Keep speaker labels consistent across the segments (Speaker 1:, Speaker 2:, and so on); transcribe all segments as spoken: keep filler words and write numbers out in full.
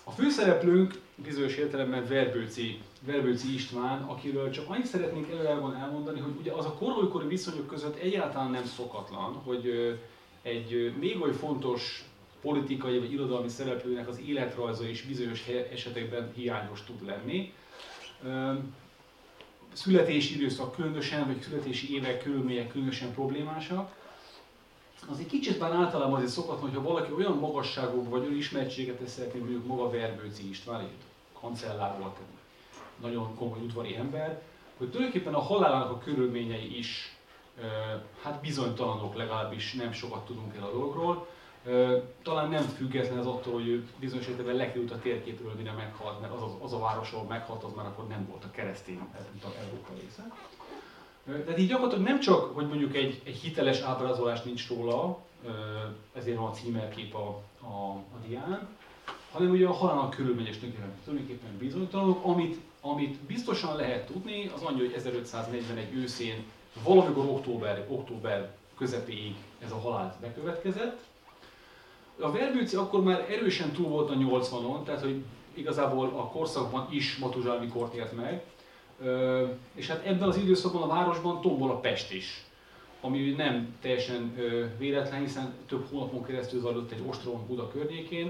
Speaker 1: A főszereplőnk bizonyos értelemben Verbőci, Verbőci István, akiről csak annyit szeretnék előjáróban elmondani, hogy ugye az a korolykori viszonyok között egyáltalán nem szokatlan, hogy egy még oly fontos politikai vagy irodalmi szereplőnek az életrajza is bizonyos esetekben hiányos tud lenni. Születési időszak különösen, vagy születési évek, körülmények különösen problémásak. Az egy kicsit már általában azért szokatlan, hogyha valaki olyan magasságokban vagy olyan ismertséget tesz szeretné, mondjuk maga Verbőci István, kancellár volt, nagyon komoly udvari ember, hogy tulajdonképpen a halálának a körülményei is hát bizonytalanok, legalábbis nem sokat tudunk el a dologról. Talán nem független ez attól, hogy ő bizonyos értelemben lekerült a térképről, mire meghalt, mert az, az, az a város, ahol meghalt, az már akkor nem volt a keresztény, mint a Európa része. Tehát így gyakorlatilag nem csak, hogy mondjuk egy, egy hiteles ábrázolás nincs róla, ezért van a címerkép a, a, a dián, hanem ugye a halálnak körülményes tulajdonképpen bizonytalanok, amit, amit biztosan lehet tudni, az annyi, hogy ezerötszáznegyvenegy őszén, valamikor október, október közepéig ez a halál bekövetkezett. A Verbőci akkor már erősen túl volt a nyolcvanon, tehát hogy igazából a korszakban is Matuzsálmi kort ért meg, és hát ebben az időszakban a városban tombol a Pest is, ami nem teljesen véletlen, hiszen több hónapon keresztül zajlott egy ostrom Buda környékén.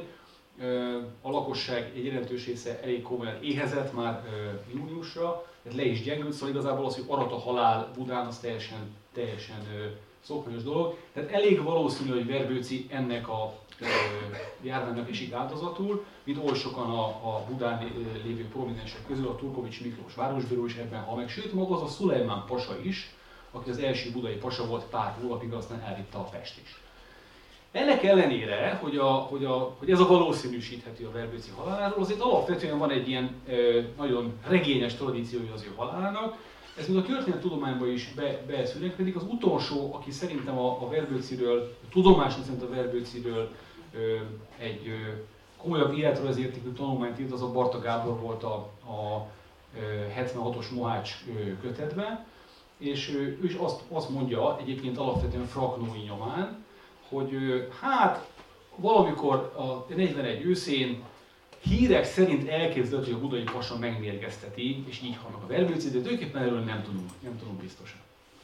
Speaker 1: A lakosság egy jelentős része elég komolyan éhezett már júniusra, le is gyengült, szóval igazából az, hogy arat a halál Budán, az teljesen, teljesen szokványos dolog. Tehát elég valószínű, hogy Verbőci ennek a járványnak esik áldozatul, mint oly sokan a, a Budán lévő prominensek közül, a Turkovics Miklós városbíró is ebben hal meg, sőt maga az a Szulejmán pasa is, aki az első budai pasa volt pár hónapig, aztán elvitte a Pest is. Ennek ellenére, hogy, a, hogy, a, hogy ez a valószínűsíthető a Verbőci haláláról, azért alapvetően van egy ilyen ö, nagyon regényes tradíciója az ő halálának. Ez még a történettudományban is be, beszűrődik. Az utolsó, aki szerintem a, a Verbőciről, tudomásom szerint a Verbőciről ö, egy ö, komolyabb életrajzértékű tanulmányt írt, az a Barta Gábor volt a, a hetvenhatos Mohács ö, kötetben. És ö, ő is azt, azt mondja, egyébként alapvetően Fraknói nyomán, hogy ö, hát valamikor a negyvenegy őszén hírek szerint elképzelhető, hogy a budai pasa megmérgezteti, és így halnak a Verbőci, de tulajdonképpen erről nem tudunk, nem tudunk biztosan.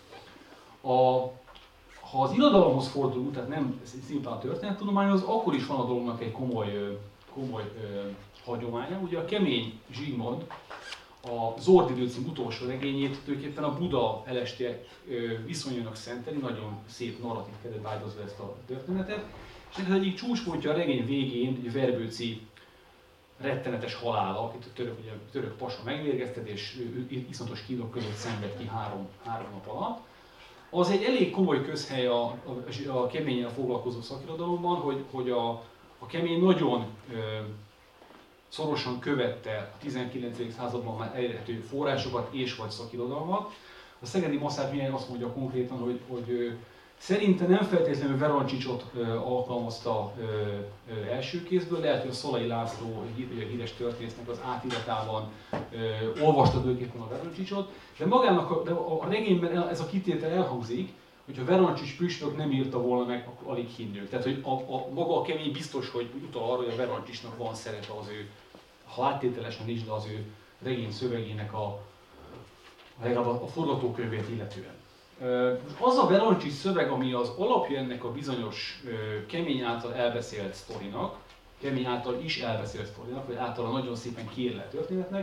Speaker 1: A, ha az irodalomhoz fordulunk, tehát nem szimplán a történettudományhoz, akkor is van a dolognak egy komoly, komoly ö, hagyománya. Ugye a Kemény Zsigmond a Zordidő című utolsó regényét tulajdonképpen a Buda elestélyek viszonyának szenteli, nagyon szép narratív keretbe ágyazva ezt a történetet. És ez egyik csúcspontja a regény végén, egy Verbőci rettenetes halála, akit a török, ugye, a török pasa megmérgeztet, és ő iszonyatos kínok között szenved ki három, három nap alatt. Az egy elég komoly közhely a, a, a keményen foglalkozó szakirodalomban, hogy, hogy a, a kemény nagyon ö, szorosan követte a tizenkilencedik században már elérhető forrásokat és vagy szakirodalmat. A szegedi Maszárt Mihály azt mondja konkrétan, hogy, hogy ö, szerinte nem feltétlenül Verancsicsot ö, alkalmazta ö, ö, első kézből, lehet, hogy a Szalai László, a híres történésznek az átiratában ö, olvasta tulajdonképpen a Verancsicsot, de magának a, de a regényben ez a kitétel elhangzik, hogyha Verancsics püspök nem írta volna meg, akkor alig hinnők. Tehát, hogy a, a, maga a kemény biztos, hogy utal arra, hogy a Verancsicsnak van szerepe az ő, ha áttételesen is, de az ő regény szövegének a, legalább a, a forgatókönyvét illetően. Az a Verancsics szöveg, ami az alapja ennek a bizonyos Kemény által elbeszélt sztorinak, Kemény által is elbeszélt sztorinak, vagy által nagyon szépen kiérlelt történetnek,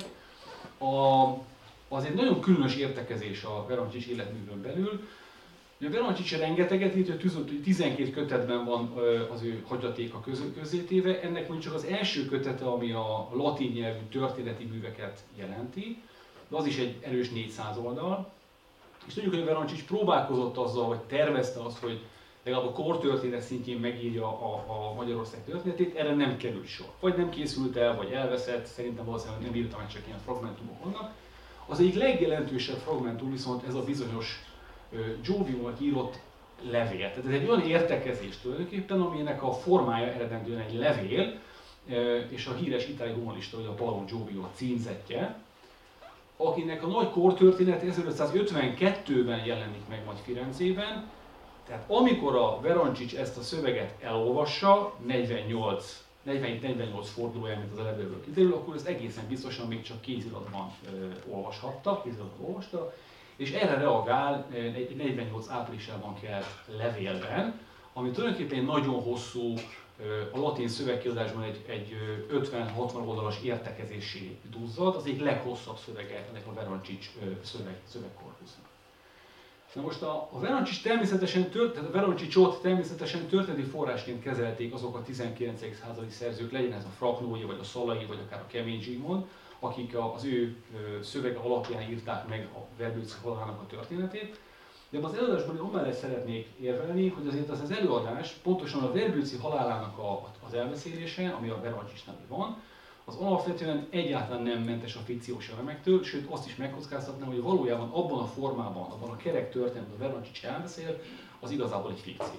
Speaker 1: a, az egy nagyon különös értekezés a Verancsics életművön belül. A Verancsics rengeteget írt, hogy tizenkét kötetben van az ő hagyatéka közzétéve, ennek mondjuk csak az első kötete, ami a latin nyelvű történeti műveket jelenti, de az is egy erős négyszáz oldal. És tudjuk, hogy a Verancsics próbálkozott azzal, vagy tervezte azt, hogy legalább a kortörténet szintjén megírja a, a Magyarország történetét, erre nem került sor. Vagy nem készült el, vagy elveszett, szerintem valószínűleg nem írta meg, csak ilyen fragmentumok vannak. Az egyik legjelentősebb fragmentum viszont ez a bizonyos Joviumnak írott levél. Tehát ez egy olyan értekezés tulajdonképpen, aminek a formája eredendően egy levél, és a híres itáliai humanista, hogy a Baron Giovio a címzettje, akinek a nagy kortörténet ezerötszázötvenkettőben jelenik meg majd Firenzében. Tehát amikor a Verancsics ezt a szöveget elolvassa, negyvennyolc negyvenhét-negyvennyolc fordulóján, mint az a levelből kiderül, akkor ezt egészen biztosan még csak kéziratban ö, olvashatta, kéziratban olvasta, és erre reagál egy negyvennyolc áprilisában kelt levélben, ami tulajdonképpen egy nagyon hosszú, a latin szövegkiadásban egy, egy ötven-hatvan oldalas értekezésé duzzad, az egyik leghosszabb szövege ennek a Verancsics szöveg, szövegkorpusznak. Na most a, a Verancsics természetesen, tört, a Verancsicsot természetesen történeti forrásként kezelték azok a tizenkilencedik századi szerzők, legyen ez a Fraknói, vagy a Szalai, vagy akár a Kemény Zsigmond, akik az ő szövege alapján írták meg a Verbőci halálának a történetét. De az előadásban én amellett szeretnék érvelni, hogy azért az, az előadás pontosan a Verbőci halálának a, az elbeszélése, ami a Verancsicsnál van, az alapvetően egyáltalán nem mentes a fikciós elemektől, sőt azt is megkockáztatnám, hogy valójában abban a formában, abban a kerek történetben a Verancsics elbeszél, az igazából egy fikció.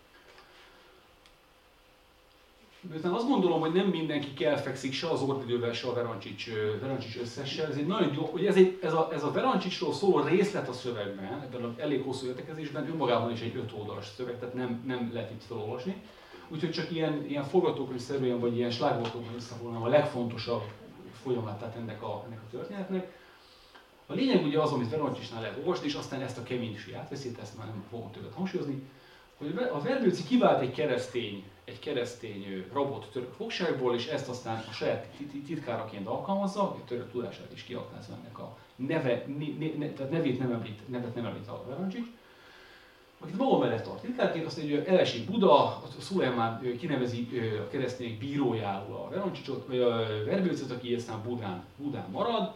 Speaker 1: Miután azt gondolom, hogy nem mindenki kelfekszik se az Ordidővel, se a Verancsics, Verancsics összessel, ez egy nagyon jó, hogy ez, egy, ez, a, ez a Verancsicsról szóló részlet a szövegben, ebben az elég hosszú értekezésben, önmagában is egy öt oldalas szöveg, tehát nem, nem lehet itt felolvasni. Úgyhogy csak ilyen, ilyen forgatókönyvszerűen, vagy ilyen slágvortokban összefoglalnám a legfontosabb folyamatát ennek a, ennek a történetnek. A lényeg ugye az, amit Verancsicsnál lehet olvasni, és aztán ezt a keménység átveszít, ezt már nem fogom többet hangsúlyozni, hogy a Verbőci kivált egy keresztény, egy keresztény rabot török fogságból, és ezt aztán a saját titkáraként alkalmazza, a török tudását is kiaknázva ennek a neve, ne, ne, tehát nevét nem említ, nevet nem említ a Verancsics, akit maga mellett tart titkárként, azt egy elesik Buda, a Szulajmán kinevezi a keresztények bírójául a Verancsicsot, vagy a Verbőcöt, aki aztán Budán, Budán marad,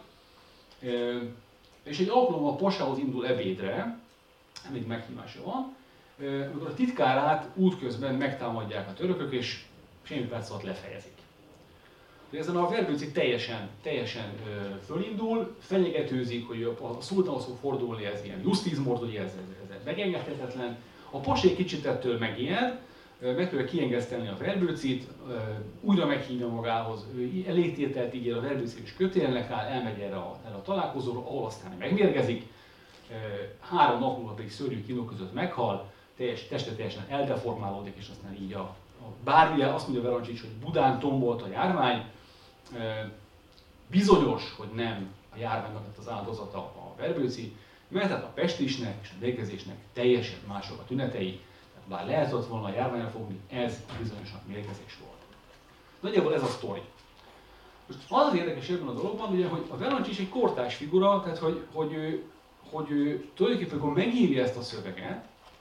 Speaker 1: és egy alkalommal a pasához indul ebédre, amíg meghívása van, amikor a titkárát útközben megtámadják a törökök, és semmi perc alatt lefejezik. Ezen a Verbőci teljesen, teljesen fölindul, fenyegetőzik, hogy a szultánhoz fog fordulni, ez ilyen justizmord, ugye ez, ez, ez megengedhetetlen. A pasé kicsit ettől megijed, megpróbálja kiengesztelni a Verbőcit, újra meghívja magához, elégtételt ígér, a Verbőci is kötélnek áll, elmegy erre a, erre a találkozóra, ahol aztán megmérgezik. Három nap múlva pedig szörnyű kínok között meghal, teljes, teste teljesen eldeformálódik, és aztán így a, a bármilyen, azt mondja Verancsics, hogy Budán tombolt a járvány, e, bizonyos, hogy nem a járványnak lett az áldozata a Verbőci, mert hát a pestisnek és a mérgezésnek teljesen mások a tünetei, tehát bár lehetett volna a járványra fogni, ez bizonyosan mérgezés volt. Nagyjából ez a sztori. Most az az érdekes ebben a dologban, ugye, hogy a Verancsics egy kortárs figura, tehát hogy, hogy, ő, hogy ő tulajdonképpen, amikor megírja ezt a szöveget,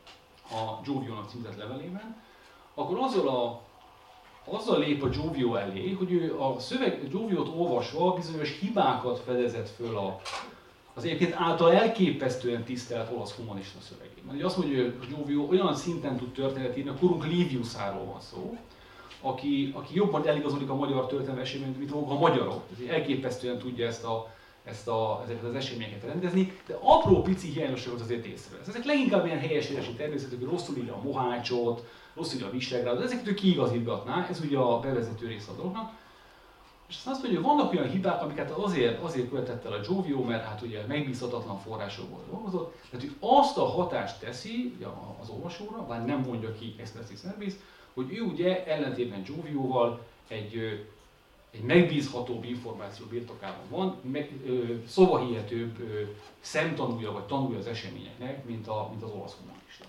Speaker 1: a Giovio-nak címzett levelében, akkor azzal, a, azzal lép a Giovio elé, hogy ő a szöveg Gioviót olvasva bizonyos hibákat fedezett föl a, az egyébként által elképesztően tisztelt olasz humanista szövegében. Ugye azt mondja, hogy Giovio olyan szinten tud történetet írni, a korunk Liviusáról van szó, aki, aki jobban eligazodik a magyar történelmi eseményekben, mint maguk a magyarok. Ez elképesztően tudja ezt a Ezt a, ezeket az eseményeket rendezni, de apró pici hiányosságot azért észrevesz. Ezek leginkább ilyen helyesítési természetű, hogy rosszul írja a Mohácsot, rosszul írja a Visegrádot, ezeket ő kiigazítgatná, ez ugye a bevezető része a dolognak. És azt mondja, hogy vannak olyan hibák, amiket azért, azért követett el a Giovio, mert hát ugye megbízhatatlan forrásokból dolgozott, tehát hogy azt a hatást teszi ugye az olvasóra, bár nem mondja ki expressis verbis, hogy ő ugye ellentétben Giovioval egy egy megbízhatóbb információ birtokában van, meg, ö, szavahihetőbb ö, szemtanúja vagy tanúja az eseményeknek, mint, a, mint az olasz humanista.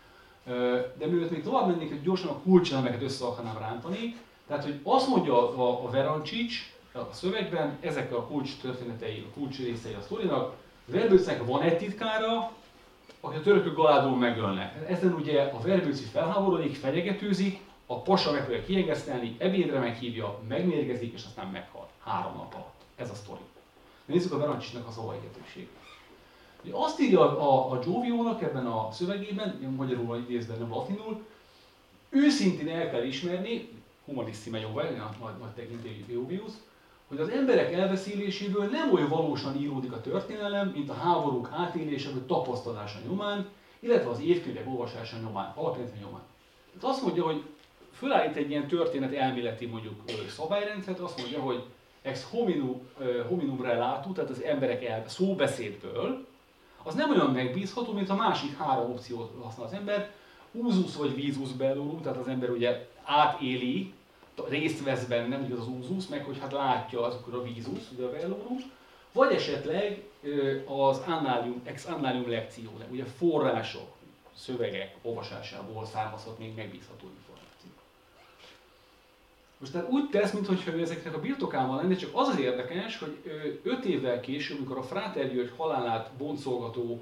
Speaker 1: Ö, de mielőtt még tovább mennék, hogy gyorsan a kulcselemeket össze akarnám rántani, tehát hogy azt mondja a, a Verancsics a szövegben, ezek a kulcs történetei, a kulcs részei a sztorinak, Verbőcinek van egy titkára, aki a törökök galádul megölnek. Ezen ugye a Verbőci felháborodik, fenyegetőzik, a pasa megpróbálja kiengesztelni, ebédre meghívja, megmérgezik, és aztán meghal. Három nap alatt. Ez a sztori. Nézzük a Verancsicsnak a szavahihetőségét. Azt írja a, a Gioviónak ebben a szövegében, magyarul idézve, nem latinul, őszintén el kell ismerni, humanissime Jovel, nagy, nagy tekintélyű Jovius, hogy az emberek elbeszéléséből nem olyan valósan íródik a történelem, mint a háborúk átélése vagy tapasztalása nyomán, illetve az évkönyvek olvasása nyomán, alapvetően nyomán. Tehát azt mondja, hogy fölállít egy ilyen történet elméleti mondjuk szabályrendszert, azt mondja, hogy ex hominum, hominum relatum, tehát az emberek el, szóbeszédből, az nem olyan megbízható, mint a másik három opciót használ az ember, usus vagy visus bellum, tehát az ember ugye átéli, részt vesz benne, ugye az úzus, meg hogy hát látja azokra a vízus, ugye a velórum, vagy esetleg az annalium, ex annalium lekció, ugye források, szövegek olvasásából származhat még megbízható információ. Most tehát úgy tesz, mintha ő ezeknek a birtokában lenne, csak az az érdekes, hogy öt évvel később, amikor a Fráter György halálát boncolgató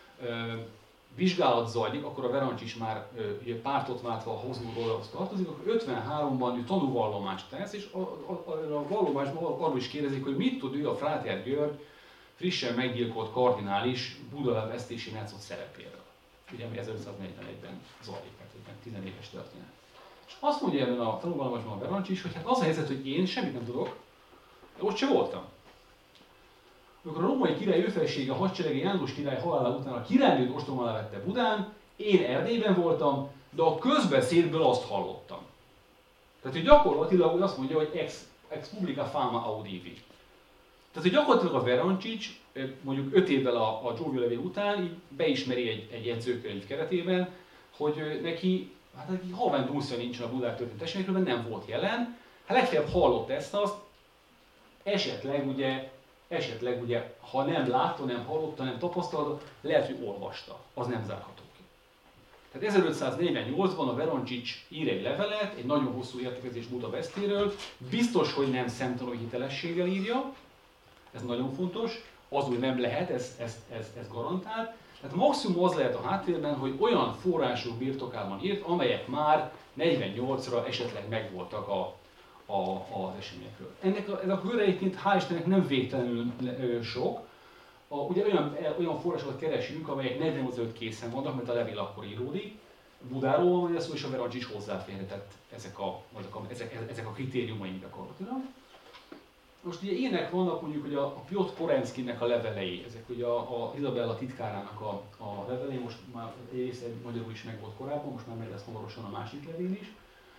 Speaker 1: vizsgálat zajlik, akkor a Verancsics már ugye, pártot váltva a Habsburg-oldalhoz tartozik, akkor ötvenháromban ő tanúvallomást tesz, és a, a, a, a vallomásban arról is kérdezik, hogy mit tud ő a Fráter György frissen meggyilkolt kardinális Buda vesztésén játszott szerepéről. Ugye, ami ezerötszáznegyvenegyben zajlik, tehát egy tizenéves történet. És azt mondja ebben a tanúvallomásban a Verancsics, hogy hát az a helyzet, hogy én semmit nem tudok, de ott sem voltam. Amikor a római király őfelsége a hadserege János király halála után a királynőt ostromra vette Budán, én Erdélyben voltam, de a közbeszédből azt hallottam. Tehát, hogy gyakorlatilag azt mondja, hogy ex, ex publica fama audivi. Tehát, hogy gyakorlatilag a Verancsics mondjuk öt évvel a, a Giulio levél után így beismeri egy, egy jegyzőkönyv keretében, hogy neki, hát neki halvány dúszja nincsen a Budán történt eseményekről, nem volt jelen. Hát legfeljebb hallott ezt azt, esetleg ugye Esetleg ugye, ha nem látta, nem hallotta, nem tapasztalta, lehet, hogy olvasta. Az nem zárható ki. Tehát ezerötszáznegyvennyolcban a Verancsics ír egy levelet, egy nagyon hosszú értekezés Budapestről, biztos, hogy nem szemtanúi hitelességgel írja, ez nagyon fontos, az úgy nem lehet, ez, ez, ez, ez garantált. Tehát maximum az lehet a háttérben, hogy olyan források birtokában írt, amelyek már negyvennyolcra esetleg megvoltak a A, az eseményekről. Ennek a, ez a kör egyébként hál' Istennek nem végtelenül ö, sok. A, ugye olyan, olyan forrásokat keresünk, amelyek negyvennyolc előtt készen vannak, mert a levél akkor íródik. Budáról van szó, és a Verancsics hozzáférhetett ezek a, ezek a, ezek, ezek a kritériumaink gyakorlatilag. Most ugye ilyenek vannak mondjuk, hogy a, a Piotr Porenszkinek a levelei, ezek ugye a, a Izabella titkárának a, a levelei, most már egy része magyarul is meg volt korábban, most már meg lesz hamarosan a másik levél is.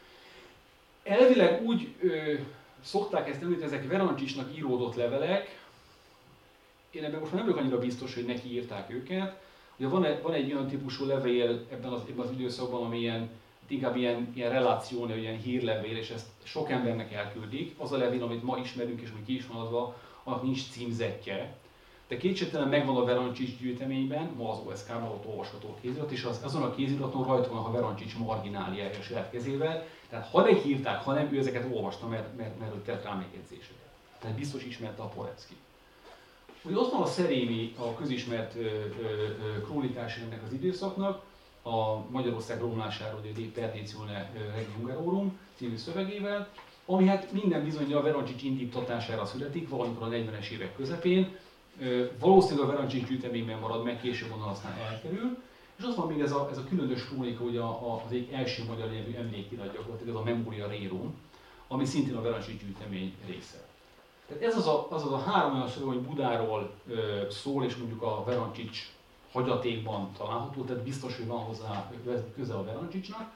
Speaker 1: Elvileg úgy ö, szokták ezt említeni, ezek Verancsicsnak íródott levelek. Én ebben most már nem vagyok annyira biztos, hogy neki írták őket. Ugye van, egy, van egy olyan típusú levél ebben az, ebben az időszakban, ami ilyen, inkább ilyen, ilyen relációni, ilyen hírlevél, és ezt sok embernek elküldik. Az a levél, amit ma ismerünk, és ami ki is van adva, annak nincs címzetje. De kétségtelen megvan a Verancsics gyűjteményben, ma az o es ká-ban ott olvasható kézirat, és az, azon a kéziraton rajta van a Verancsics margináliája a saját kezével. Tehát ha megírták, ha nem, ő ezeket olvasta, mert, mert, mert ő tett rá megjegyzéseket. Tehát biztos ismerte a Porenszki. Ugye ott van a Szerémi, a közismert ö, ö, ö, krónikás ennek az időszaknak, a Magyarország romlásáról, a De Perditione Regi Hungarorum című szövegével, ami hát minden bizonnyal a Verancsics indítatására születik, valamikor a negyvenes évek közepén. Valószínűleg a Verancsics gyűjteményben marad meg, később onnan aztán elkerül. És ott van még ez a, ez a különös krónika, ugye az egyik első magyar nyelvű emlékirat gyakorlatilag, ez a Memoria Rerum, ami szintén a Verancsics gyűjtemény része. Tehát ez az a, az, az a három olyan szöveg, hogy Budáról ö, szól, és mondjuk a Verancsics hagyatékban található, tehát biztos, hogy van hozzá köze a Verancsicsnak.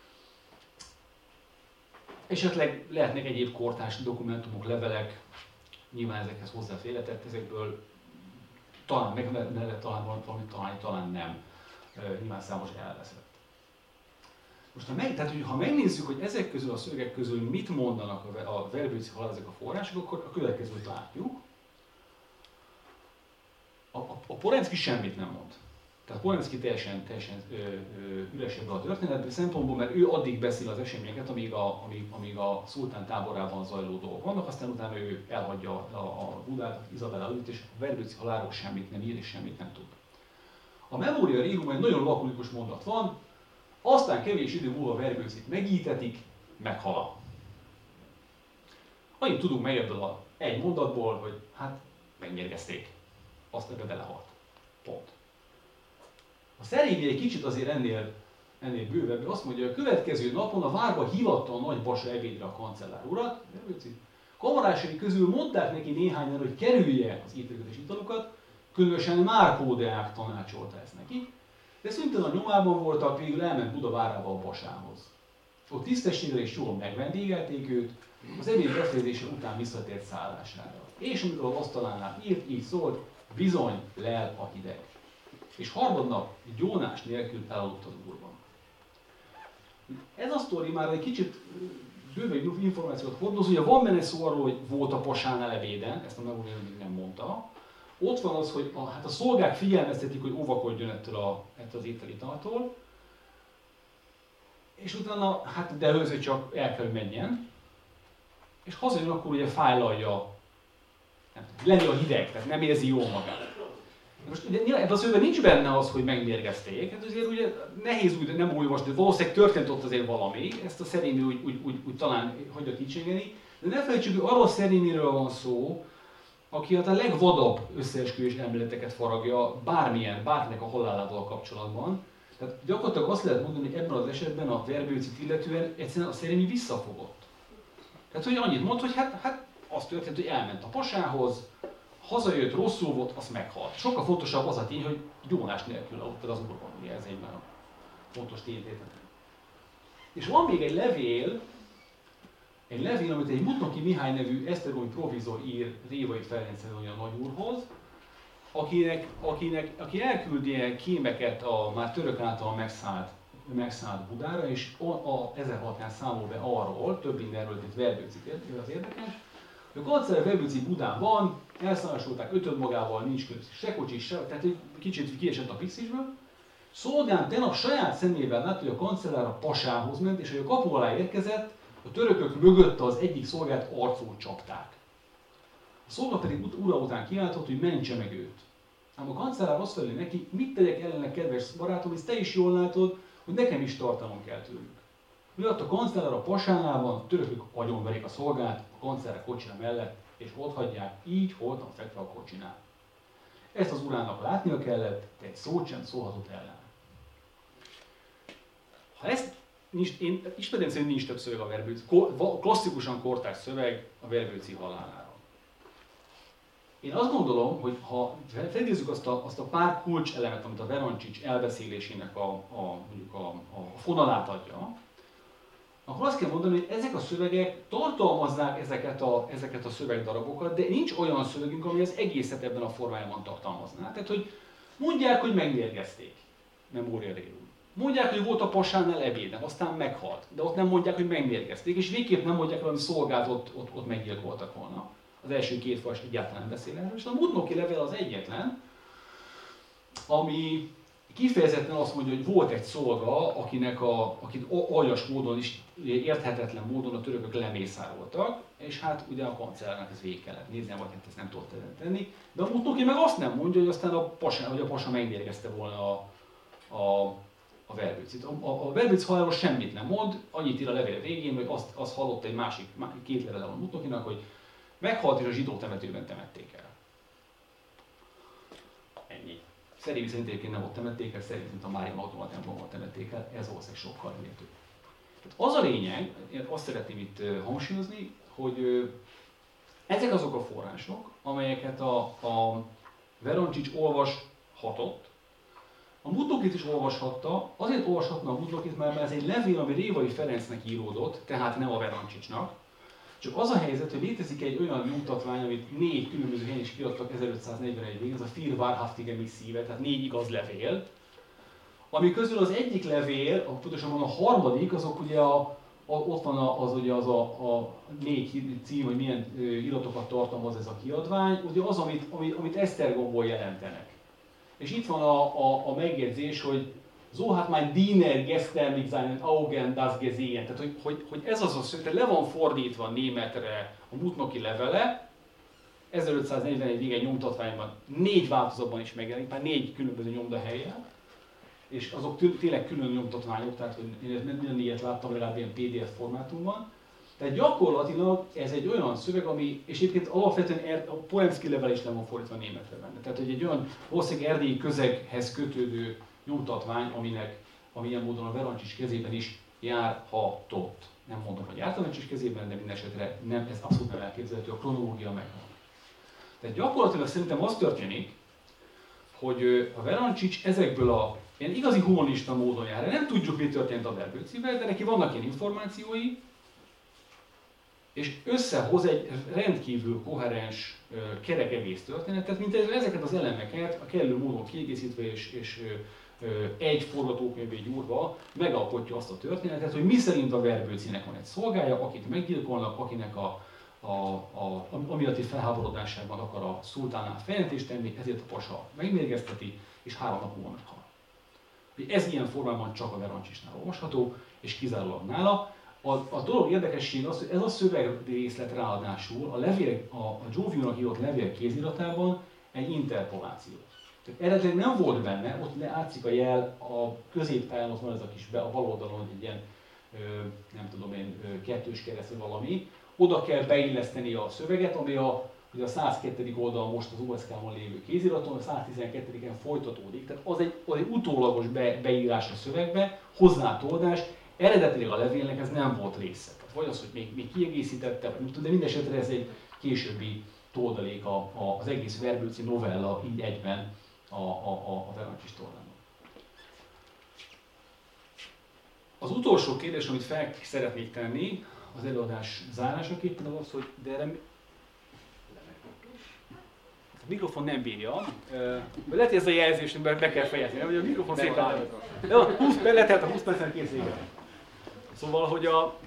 Speaker 1: Esetleg lehetnek egyéb kortárs dokumentumok, levelek, nyilván ezekhez hozzáférhetett, ezekből talán meg lehet talán valamit találni, talán nem. Nyilván számos elveszett. Most ha, meg, tehát, hogy ha megnézzük, hogy ezek közül a szövegek közül mit mondanak a, a verbőci halál, ezek a források, akkor a következőt látjuk. A, a, a Porenszki semmit nem mond. Tehát Porenszki teljesen, teljesen ö, ö, üres ebből a történetből szempontból, mert ő addig beszél az eseményeket, amíg a, amíg, amíg a szultán táborában zajló dolgok vannak, aztán utána ő elhagyja a, a Budát, Izabella előtt, és a verbőci halálról semmit nem ír és semmit nem tud. A Memoria Rerum egy nagyon lakonikus mondat van, aztán kevés idő múlva Verbőcit megítetik, meghal. Annyit tudunk meg ebből a egy mondatból, hogy hát megmérgezték, azt ebbe belehalt. Pont. A Szerémi egy kicsit azért ennél, ennél bővebb, azt mondja, hogy a következő napon a várba hívatta a nagy Basa ebédre a kancellár urat, Verbőcit. Kamarásai közül mondták neki néhányan, hogy kerülje az ételeket és italokat, különösen Márkó Deák tanácsolta ezt neki, de szintén a nyomában voltak, végül elment Buda várába a Basához. Ott tisztességgel és jól megvendégelték őt, az ebéd befejezése után visszatért szállására. És amikor az asztalánál írt, így szólt, bizony lel a hideg. És harmadnap gyónás nélkül elaludt az úrban. Ez a sztori már egy kicsit bőven információt hordoz, ugye van benne szó arról, hogy volt a pasánál ebéden, ezt a Memorial még nem mondta. Ott van az, hogy a, hát a szolgák figyelmeztetik, hogy óvakodjon ettől, a, ettől az ételitaltól, és utána, hát de előző csak el kell, hogy menjen, és hazajön, akkor ugye fájlalja, lenni a hideg, tehát nem érzi jól magát. Most ugye ebben a szövegben nincs benne az, hogy megmérgezték, hát azért ugye nehéz úgy nem olvasni, valószínűleg történt ott azért valami, ezt a Szerémi úgy, úgy, úgy, úgy talán hagyja kicsengeni, de ne felejtsük, hogy arról a Szerémiről van szó, aki hát a legvadabb összeesküvés elméleteket faragja bármilyen, bárkinek a halálával kapcsolatban. Tehát gyakorlatilag azt lehet mondani, hogy ebben az esetben a Verbőcit illetően egyszerűen a Szerémi visszafogott. Tehát hogy annyit mond, hogy hát, hát az történt, hogy elment a pasához, hazajött, rosszul volt, az meghalt. Sokkal fontosabb az a tény, hogy gyónás nélkül aludt az Úrban, ugye ez egy nagyon fontos ténytétel. És van még egy levél, egy levél, amit egy Mutnoki Mihály nevű esztergomi provizor ír Révai Ferencről a nagyúrhoz, akinek, akinek, aki elküldi ilyen kémeket a már török által megszállt, megszállt Budára, és a, a ezerhatvan számol be arról, több mindenről, itt Verbőcit az érdekes, a kancellár Verbőci Budán van, elszállásolták ötöd magával, nincs köz, se kocsi, se, tehát egy kicsit kiesett a pixisből. Szolgán tegnap saját szemével látta, hogy a kancellár a pasához ment, és hogy a kapu alá érkezett, a törökök mögötte az egyik szolgát arcul csapták. A szolga pedig ura után kiáltott, hogy mentse meg őt. Ám a kancellár azt felé neki, mit tegyek ellene, kedves barátom, ezt te is jól látod, hogy nekem is tartalom kell tőlük. Miatt a kancellár a pasánál van, a törökök agyonverik a szolgát, a kancellár kocsina mellett, és ott hagyják, így holtan fekve a kocsinál. Ezt az urának látnia kellett, de egy szót sem szólhatott ellen. Ha ezt nincs, én ismerem szerint nincs több szöveg a Verbőci, klasszikusan kortárs szöveg a Verbőci halálára. Én azt gondolom, hogy ha felidézzük azt a, azt a pár kulcselemet, amit a Verancsics elbeszélésének a, a, mondjuk a, a fonalát adja, akkor azt kell mondani, hogy ezek a szövegek tartalmazzák ezeket a, ezeket a szövegdarabokat, de nincs olyan szövegünk, ami az egészet ebben a formájában tartalmazná. Tehát, hogy mondják, hogy megmérgezték, Memorial Rerum. Mondják, hogy volt a pasánál ebéden, aztán meghalt, de ott nem mondják, hogy megmérgezték, és végképp nem mondják, hogy valami szolgát ott, ott, ott meggyilkoltak volna. Az első két fajs egyáltalán beszél erről, és a Mutnoki levél az egyetlen, ami kifejezetten azt mondja, hogy volt egy szolga, akinek a, akit aljas módon is, érthetetlen módon a törökök lemészároltak, és hát ugye a kancellárnak ez végig kellett nézni, vagy hát ezt nem tudott tenni. De a Mutnoki meg azt nem mondja, hogy aztán a pasa, hogy a pasa megmérgezte volna a, a, a Verbőcit. A, a, a Verbőc haláról semmit nem mond, annyit ír a levél végén, hogy azt, azt hallott egy másik, két levele a Mutnokinak, hogy meghalt és a zsidó temetőben temették el. Ennyi. Szerémi szerint egyébként nem ott temették el, szerint a Mária Magdolna templomban temették el, ez valószínűleg sokkal mértő. Tehát az a lényeg, én azt szeretném itt hangsúlyozni, hogy ezek azok a források, amelyeket a, a Verancsics olvashatott, a Mutnokit is olvashatta, azért olvashatna a Mutnokit, mert ez egy levél, ami Révai Ferencnek íródott, tehát nem a Verancsicsnak. Csak az a helyzet, hogy létezik egy olyan nyomtatvány, amit négy különböző helyen is kiadtak ezerötszáznegyvenegy végén, ez a Vier Wahrhaftige Missive, tehát négy igaz levél, ami közül az egyik levél, a, pontosabban a harmadik, azok ugye a, a, ott van az, ugye az a, a négy cím, hogy milyen ö, iratokat tartalmaz ez a kiadvány, ugye az, amit, amit, amit Esztergomból jelentenek. És itt van a, a, a megjegyzés, hogy so hat mein Diener gestern mit seinen Augen das gesehen. Tehát, hogy, hogy, hogy ez az a szó, tehát le van fordítva németre a Mutnoki levele, ezerötszáznegyvenegy vége nyomtatványban négy változatban is megjelenik, már négy különböző nyomdahelyen, és azok tényleg külön nyomtatványok, tehát hogy én minden ilyet láttam legalább ilyen pé dé ef formátumban. Tehát gyakorlatilag ez egy olyan szöveg, ami, és egyébként alapvetően a Poemski level is le van fordítva németre benne. Tehát, hogy egy olyan valószínűleg erdélyi közeghez kötődő nyomtatvány, aminek amilyen módon a Verancsics kezében is járhatott. Nem mondom, hogy járt a Verancsics kezében, de minden esetre nem, ez abszolút nem elképzelhető, a kronológia megvan. Tehát gyakorlatilag szerintem az történik, hogy a Verancsics ezekből a ilyen igazi humanista módon jár. Nem tudjuk, mi történt a Verbőcivel, de neki vannak ilyen információi, és összehoz egy rendkívül koherens, kerek egész történetet, mint ezeket az elemeket a kellő módon kiegészítve és, és
Speaker 2: egy forgatókönyvét gyúrva megalkotja azt a történetet, hogy mi szerint a Verbőcinek van egy szolgája, akit meggyilkolnak, akinek a, a, a, a amiatti felháborodásában akar a szultánál feljelentést tenni, ezért a pasa megmérgezteti, és három nap múlva meghal. Ez ilyen formában csak a Verancsisnál olvasható, és kizárólag nála. A, a dolog érdekesség az, hogy ez a szövegrészlet ráadásul a, levél, a, a Giovio-nak írott levél kéziratában egy interpoláció. Tehát eredetileg nem volt benne, ott látszik a jel, a középpályán ott van ez a kis, be, a bal oldalon egy ilyen, ö, nem tudom én, ö, kettős kereszt vagy valami. Oda kell beilleszteni a szöveget, ami a, ugye a száz kettő oldalon most az u es ká-on lévő kéziraton, a száz tizenkettődiken folytatódik. Tehát az egy, az egy utólagos be, beírás a szövegbe, hozzátoldás. Eredetileg a levélnek ez nem volt része. Tehát vagy az, hogy még, még kiegészítette, de mindesetre ez egy későbbi toldalék a, a, az egész Verbőci novella így egyben a, a, a, a Verancsis tornának. Az utolsó kérdés, amit fel szeretnék tenni az előadás zárásaképpen, az az, hogy de erre a mikrofon nem bírja. Lehet, hogy ez a jelzés, be, be kell fejezni, hogy a mikrofon szépen nem. Letelt a húsz percen kész vége. Szóval, hogy a...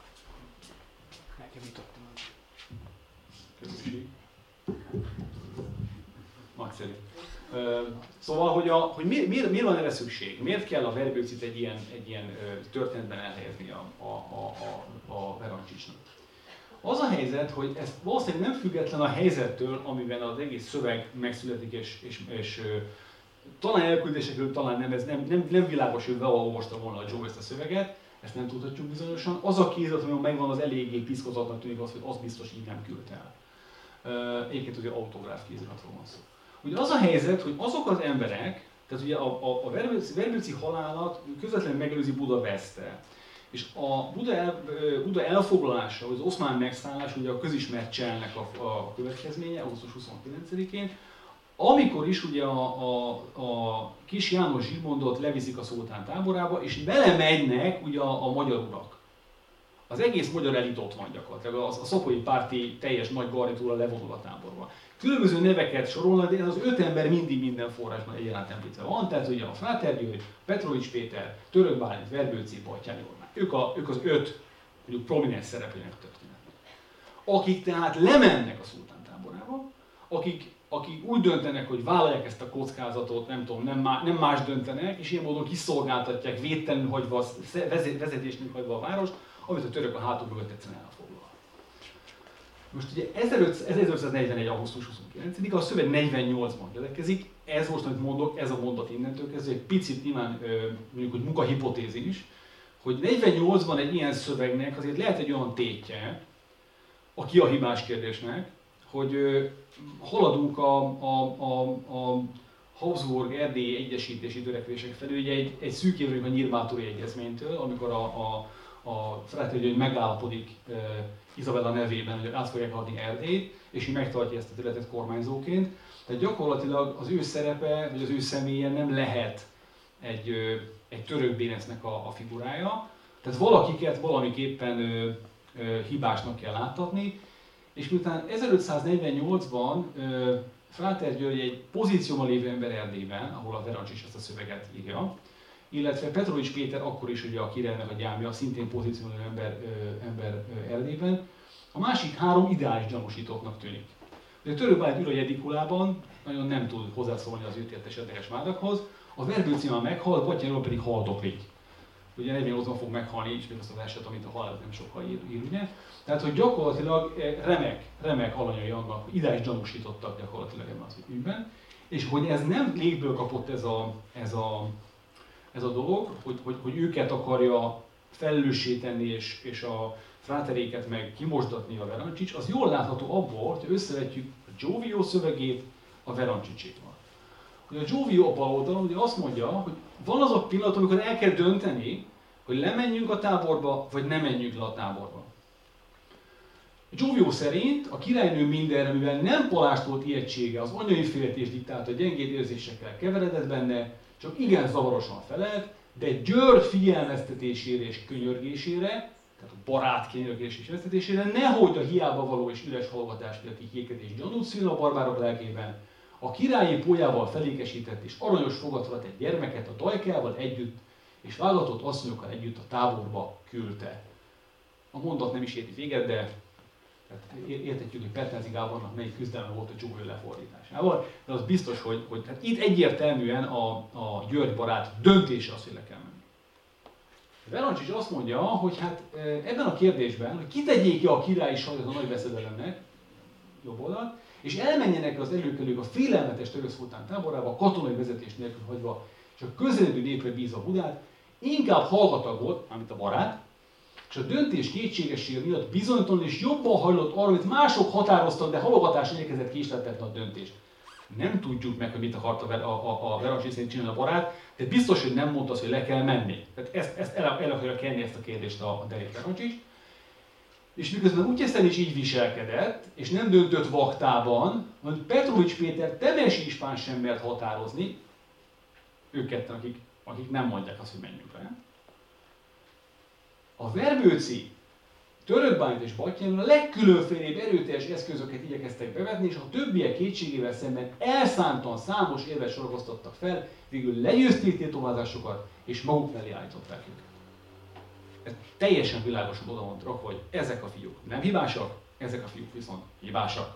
Speaker 2: Nagyszerű. Szóval, hogy, a, hogy miért, miért, miért van erre szükség? Miért kell a Verbőcit egy ilyen, egy ilyen történetben elhelyezni a, a, a, a, a Verancsicsnak? Az a helyzet, hogy ez valószínűleg nem független a helyzettől, amiben az egész szöveg megszületik, és, és, és talán elküldésekről talán nem, ez nem, nem, nem világos, hogy valahol olvasta volna a Joe ezt a szöveget, ezt nem tudhatjuk bizonyosan. Az a kézat, ami megvan, az eléggé piszkozatnak tűnik az, hogy az biztos így nem küldte el. Egyébként ugye autográf kéziratról van szó. Ugye az a helyzet, hogy azok az emberek, tehát ugye a, a, a Verbőci halálat közvetlenül megelőzi Budapestre. És a Buda, el, Buda elfoglalása, az oszmán megszállás, ugye a közismert cselnek a, a következménye, augusztus huszonkilencedikén, amikor is ugye a, a, a kis János Zsigmondot leviszik a szultán táborába, és belemegynek ugye a, a magyar urak. Az egész magyar elit ott van gyakorlatilag, a, a szokolyi párti teljes nagy garnitúra levonul a táborba. Különböző neveket sorolnak, de ez az öt ember mindig minden forrásban egyaránt említve van, tehát ugye a Fráter György, Petrovics Péter, Török Bálint, Verbőci, Batthyány Orbán. Ők, a, ők az öt mondjuk prominens szereplőnek történetnek. Akik tehát lemennek a szultán táborába, akik, akik úgy döntenek, hogy vállalják ezt a kockázatot, nem tudom, nem, má, nem más döntenek, és ilyen módon kiszolgáltatják védtelenül hagyva, vezetésnek hagyva a várost, amit a török a hátul mögött egyszerűen elfoglal. Most ugye ezerötszáznegyvenegy. augusztus huszonkilencedike, a szöveg negyvennyolcban keletkezik, ez most, amit mondok, ez a mondat innentől kezdve, egy picit nyilván mondjuk, hogy munkahipotézis, hogy negyvennyolcban egy ilyen szövegnek azért lehet egy olyan tétje, a ki a hibás kérdésnek, hogy haladunk a, a, a, a Habsburg-erdélyi egyesítési törekvések felül, ugye egy, egy szűk évről a Nyírbátori egyezménytől, amikor a, a, a Fráter György megállapodik e, Izabella nevében, hogy át fogják adni Erdélyt, és így megtartja ezt a területet kormányzóként. Tehát gyakorlatilag az ő szerepe, vagy az ő személye nem lehet egy, egy török bénesznek a, a figurája. Tehát valakiket valamiképpen ö, ö, hibásnak kell láttatni, és miután ezerötszáznegyvennyolcban ö, Fráter György egy pozícióban lévő ember Erdélyben, ahol a Verancsis ezt a szöveget írja, illetve Petrovics Péter akkor is ugye a királlynak a gyámja, szintén pozícióban lévő ember, ö, ember ö, Erdélyben, a másik három ideális gyanúsítottnak tűnik. A Török Bálint ül a Jedikulában, nagyon nem tud hozzászólni az őt ért esetleges vádakhoz, a Verbőci már meghal, Batthyány pedig haldoklik. Ugye negyvennyolcban fog meghalni, ismét azt az eset, amit a halál nem sokkal ír, ír ugye. Tehát, hogy gyakorlatilag remek, remek alanyai annak, ideális gyanúsítottak gyakorlatilag ebben az ügyben. És hogy ez nem légből kapott ez a, ez a, ez a dolog, hogy, hogy, hogy őket akarja felelőssé tenni, és, és a fráteréket meg kimosdatni a Verancsics, az jól látható abból, hogy összevetjük a Giovio szövegét a Verancsicsét. A Giovio a bal oldalon ugye azt mondja, hogy van az a pillanat, amikor el kell dönteni, hogy lemenjünk a táborba, vagy nem menjünk le a táborba. A Giovio szerint a királynő mindenre, mivel nem palástolt ijegysége, az anyai féltés diktálta, gyengéd érzésekkel keveredett benne, csak igen zavarosan felelt, de György figyelmeztetésére és könyörgésére, tehát a barát könyörgés és figyelmeztetésére, nehogy a hiába való és üres hallgatás miatti kékedés gyanút szülne a barbárok lelkében, a királyi pólyával felékesített és aranyos fogadra tett gyermeket a dajkával együtt és válogatott asszonyokkal együtt a táborba küldte. A mondat nem is érti véget, de értetjük, hogy Pertenzi Gábornak melyik küzdelme volt a Dzsóvő lefordításával, de az biztos, hogy, hogy tehát itt egyértelműen a, a György barát döntése az, hogy le kell menni. Verancsics azt mondja, hogy hát ebben a kérdésben, hogy kitegyék ki a királyi sajtot a nagy veszedelemnek, jobb oldalt, és elmenjenek az előkelők a félelmetes török szultán táborába, a katonai vezetés nélkül hagyva, és a közeledő népre bízva Budát, inkább hallgatag volt, amit a barát, és a döntés kétségessége miatt bizonytalan és jobban hajlott arra, amit mások határoztak, de halogatásra igyekezett késleltetni a döntést. Nem tudjuk meg, hogy mit akart a, a, a, a Verancsics szerint csinálni a barát, de biztos, hogy nem mondta azt, hogy le kell menni. Tehát ezt, ezt el, el akarja kenni ezt a kérdést a, a Derék Verancsics. És miközben Újeszter is így viselkedett, és nem döntött vaktában, hogy Petrovics Péter Temesi ispán sem mert határozni, ők ketten, akik, akik nem mondják azt, hogy menjünk le. A Verbőci, Törökbányt és Batthyánon a legkülönfélébb erőteljes eszközöket igyekeztek bevetni, és a többiek kétségével szemben elszántan számos érvet soroztattak fel, végül legyőzték tétovázásokat, és maguk mellé állították őket. Ez teljesen világosan oda van rakva, hogy ezek a fiúk nem hibásak, ezek a fiúk viszont hibásak.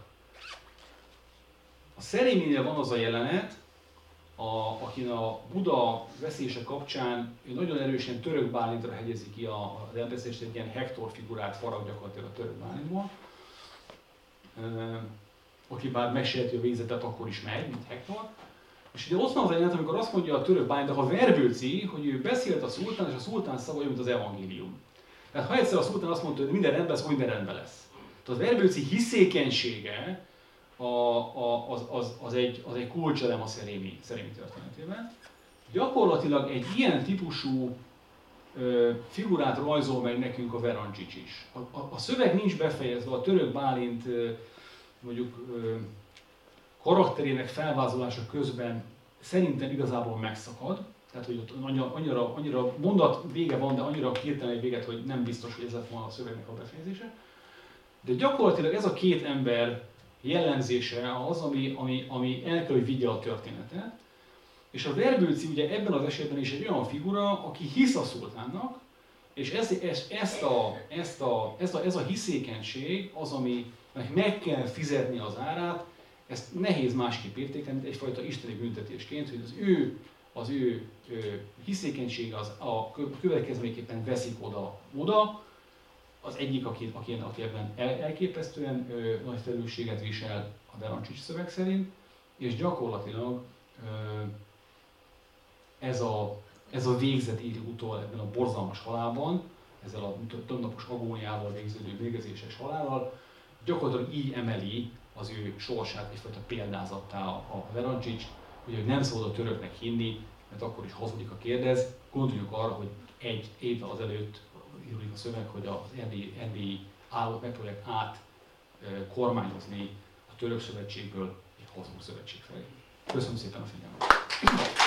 Speaker 2: A Szeréminél van az a jelenet, a, akin a Buda veszése kapcsán nagyon erősen Török Bálintra hegyezi ki az elbeszélést, egy ilyen Hektor figurát farag gyakorlatilag a Török Bálintból. Aki bár mesélti a végzetet, akkor is megy, mint Hektor. És ugye ott van az a jelenet, amikor azt mondja a Török Bálint, a Verbőci, hogy ő beszélt a szultán, és a szultán szava olyan, mint az evangélium. Tehát ha egyszer a szultán azt mondta, hogy minden rendben lesz, minden rendben lesz. Tehát az Verbőci hiszékenysége A, a, az, az, az, egy, az egy kulcselem a Szerémi, Szerémi történetében. Gyakorlatilag egy ilyen típusú ö, figurát rajzol meg nekünk a Verancsics is. A, a, a szöveg nincs befejezve, a Török Bálint ö, mondjuk ö, karakterének felvázolása közben szerintem igazából megszakad. Tehát, hogy ott annyira, annyira, annyira mondat vége van, de annyira hirtelen véget, hogy nem biztos, hogy ez lett volna a szövegnek a befejezése. De gyakorlatilag ez a két ember jellemzése az, ami, ami, ami el kell, hogy vigye a történetet. És a Verbőci ugye ebben az esetben is egy olyan figura, aki hisz a szultánnak, és ez, ez, ezt a, ezt a, ez, a, ez a hiszékenység az, ami meg kell fizetni az árát, ezt nehéz másképp értékelni, mint egyfajta isteni büntetésként, hogy az ő, az ő, ő hiszékenysége az a következményeképpen veszik oda, oda. Az egyik, aki, aki, aki ebben el, elképesztően ö, nagy felelősséget visel a Verancsics szöveg szerint, és gyakorlatilag ö, ez, a, ez a végzet ír utol ebben a borzalmas halálban, ezzel a többnapos agóniával végződő végezéses halállal, gyakorlatilag így emeli az ő sorsát egyfajta példázattá a, a Verancsics, hogy nem szabad a töröknek hinni, mert akkor is hazudik a kérdez. Gondoljuk arra, hogy egy évvel azelőtt íródik a szöveg, hogy az erdélyi, erdélyi állók megpróbálják át e, kormányozni a török szövetségből egy hazug szövetség felé. Köszönöm szépen a figyelmet!